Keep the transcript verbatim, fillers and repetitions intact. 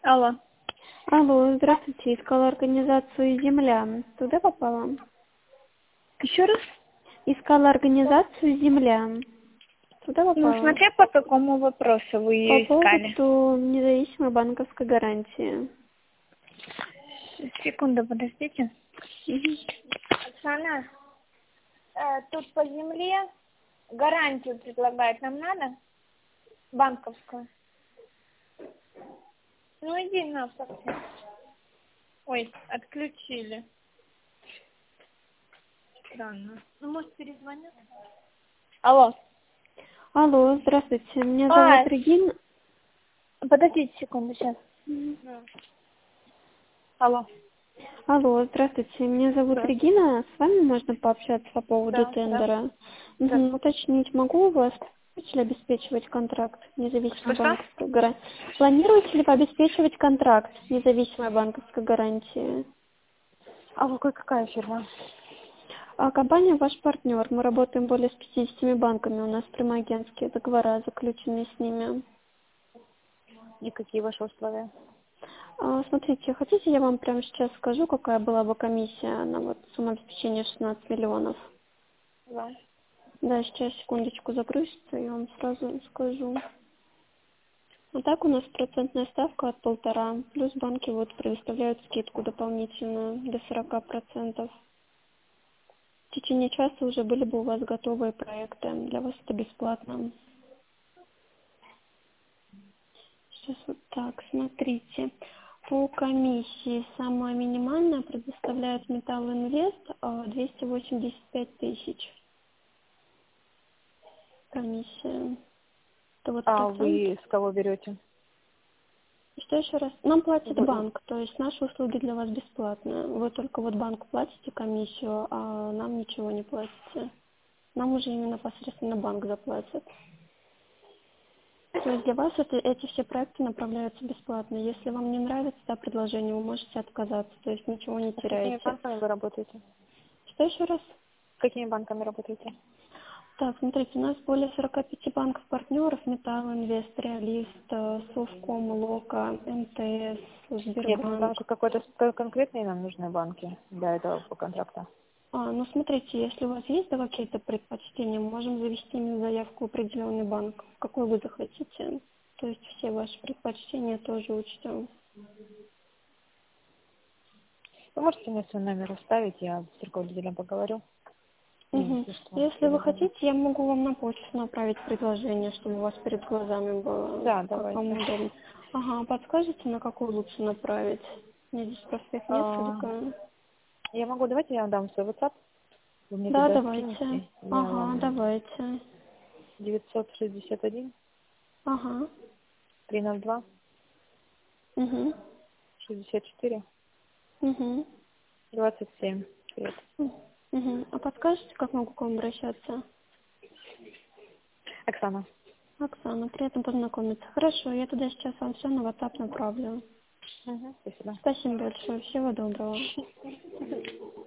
Алло. Алло, здравствуйте. Искала организацию «Земля». Туда попала? Еще раз? Искала организацию «Земля». Туда Ну, попала? смотря по какому вопросу вы По ее искали. поводу независимой банковской гарантии. Секунду, подождите. Мгм. Оксана, э, тут по земле гарантию предлагает. Нам надо? Банковскую. Ну, иди на совсем. Ой, отключили. Странно. Ну, может, перезвонят? Алло. Алло, здравствуйте. Меня зовут А, Регина. подождите секунду, сейчас. Мгм. Алло. Алло, здравствуйте. Меня зовут Здравствуйте. Регина. С вами можно пообщаться по поводу Да, да, тендера? да. Мгм. Уточнить, могу у вас планируете ли обеспечивать контракт независимой Что-что? банковской гарантии? Планируете ли вы обеспечивать контракт независимой банковской гарантии? А вы какой- какая фирма? А компания ваш партнер. Мы работаем более с пятидесятью банками. У нас прямоагентские договора заключены с ними. И какие ваши условия? А, смотрите, хотите, я вам прямо сейчас скажу, какая была бы комиссия на вот сумму обеспечения шестнадцать миллионов? Да. Да, сейчас секундочку загрузится, я вам сразу скажу. А так у нас процентная ставка от полтора, плюс банки вот предоставляют скидку дополнительную до сорока процентов. В течение часа уже были бы у вас готовые проекты, для вас это бесплатно. Сейчас вот так, смотрите. По комиссии самая минимальная предоставляет Металл Инвест а, двести восемьдесят пять тысяч комиссия. Это вот А процент. вы с кого берете? Что еще раз? Нам платит Вы- банк, то есть наши услуги для вас бесплатные. Вы только вот банку платите комиссию, а нам ничего не платите. Нам уже именно непосредственно банк заплатит. То есть для вас это, эти все проекты направляются бесплатно. Если вам не нравится да, предложение, вы можете отказаться, то есть ничего не А с какими теряете. банками вы работаете? Что еще раз? С какими банками работаете? Так, смотрите, у нас более сорока пяти банков-партнеров: Металл, Инвест, Реалист, э, Совком, Лока, МТС, Нет, ну там Сбербанк. же какой-то с- конкретные нам нужны банки для этого контракта. А, ну смотрите, если у вас есть да, какие-то предпочтения, мы можем завести именно заявку в определенный банк, какой вы захотите. То есть все ваши предпочтения тоже учтем. Вы можете мне свой номер оставить, я с руководителем поговорю. И Мгм. если что, Если вы перезвоню. хотите, я могу вам на почту направить предложение, чтобы у вас перед глазами было, Да, как вам давайте. удобно. Ага, подскажете, на какую лучше направить? Мне здесь просто их А, несколько. я могу, давайте я вам дам свой WhatsApp. Вы мне Да, туда давайте. скинете. Я Ага, вам давайте. девятьсот шестьдесят один Ага. триста два Угу. шестьдесят четыре Угу. двадцать семь. Привет. Угу. А подскажете, как могу к вам обращаться? Оксана. Оксана, приятно познакомиться. Хорошо, я туда сейчас вам все на WhatsApp направлю. Угу, спасибо. Спасибо большое, всего доброго.